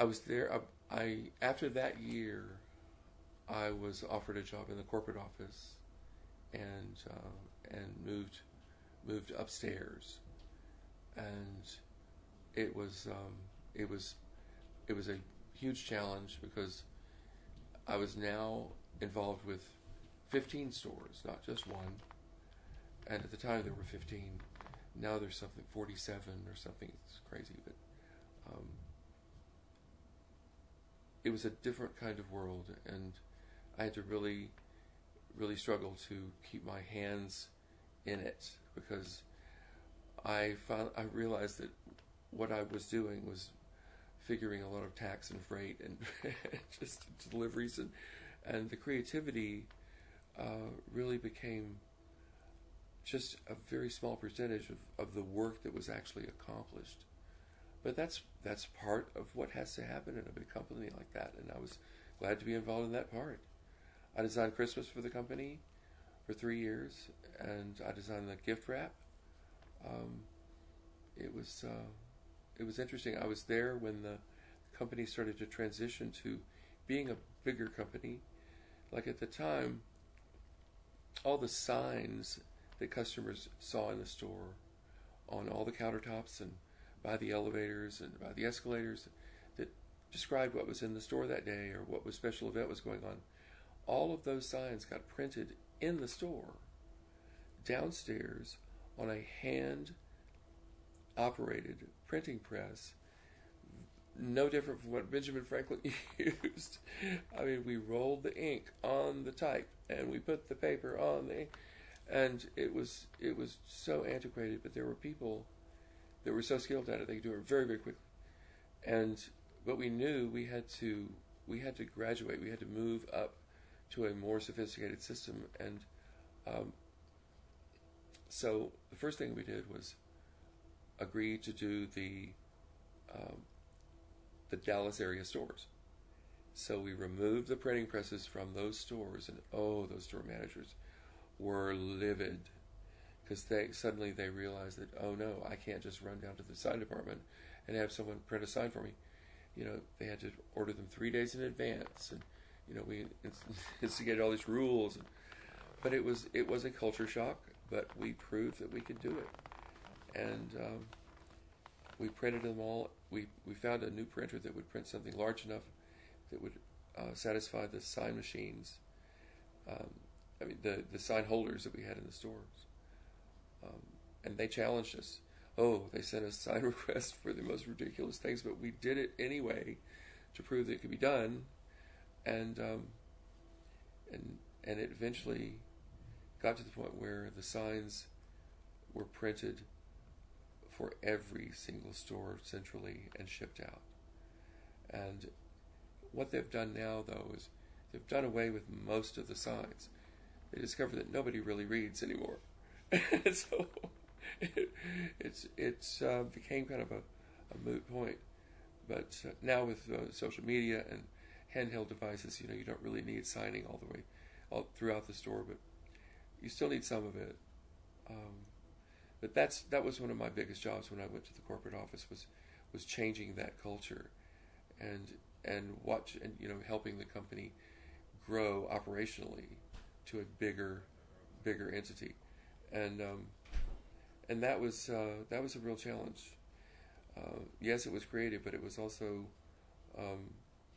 I was there. I after that year, I was offered a job in the corporate office, and moved upstairs, and it was it was it was a huge challenge because I was now involved with 15 stores, not just one. And at the time there were 15. Now there's something 47 or something. It's crazy, but um, it was a different kind of world, and I had to really struggle to keep my hands in it because I realized that what I was doing was figuring a lot of tax and freight and just deliveries, and the creativity really became just a very small percentage of the work that was actually accomplished. But that's part of what has to happen in a big company like that, and I was glad to be involved in that part. I designed Christmas for the company for 3 years, and I designed the gift wrap. Um, it was it was interesting. I was there when the company started to transition to being a bigger company. Like at the time, all the signs that customers saw in the store on all the countertops and by the elevators and by the escalators that described what was in the store that day or what was special event was going on. All of those signs got printed in the store downstairs on a hand operated printing press, no different from what Benjamin Franklin used. I mean, we rolled the ink on the type and we put the paper on the ink, and it was so antiquated. But there were people that were so skilled at it; they could do it very very quickly. And but we knew we had to graduate. We had to move up to a more sophisticated system, and um, so the first thing we did was agree to do um, the Dallas area stores. So we removed the printing presses from those stores, and oh, those store managers were livid because they realized that, oh no, I can't just run down to the sign department and have someone print a sign for me. They had to order them 3 days in advance, and we instigated all these rules, but it was a culture shock. But we proved that we could do it, and we printed them all. We found a new printer that would print something large enough that would satisfy the sign machines. Um, I mean, the sign holders that we had in the stores. Um, and they challenged us. Oh, they sent us sign requests for the most ridiculous things, but we did it anyway to prove that it could be done. And and and it eventually got to the point where the signs were printed for every single store centrally and shipped out. And what they've done now, though, is they've done away with most of the signs. They discovered that nobody really reads anymore. So it's became kind of a moot point. But now with social media and handheld devices, you don't really need signing all the way all throughout the store, but you still need some of it. Um, but that was one of my biggest jobs when I went to the corporate office was changing that culture and helping the company grow operationally to a bigger entity, and that was a real challenge. Yes, it was creative, but it was also um,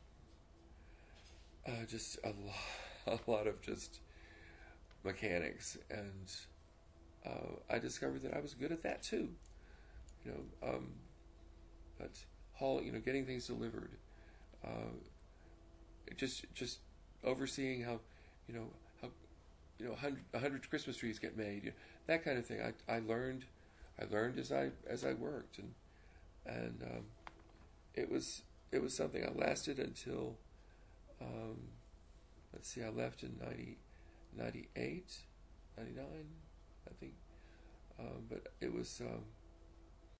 just a lot of just mechanics, and I discovered that I was good at that too. You know, but getting things delivered, uh, just overseeing how, you know, how 100 Christmas trees get made, that kind of thing. I learned as I worked, and it was something. I lasted until um, let's see, I left in 98, 99, I think. But it was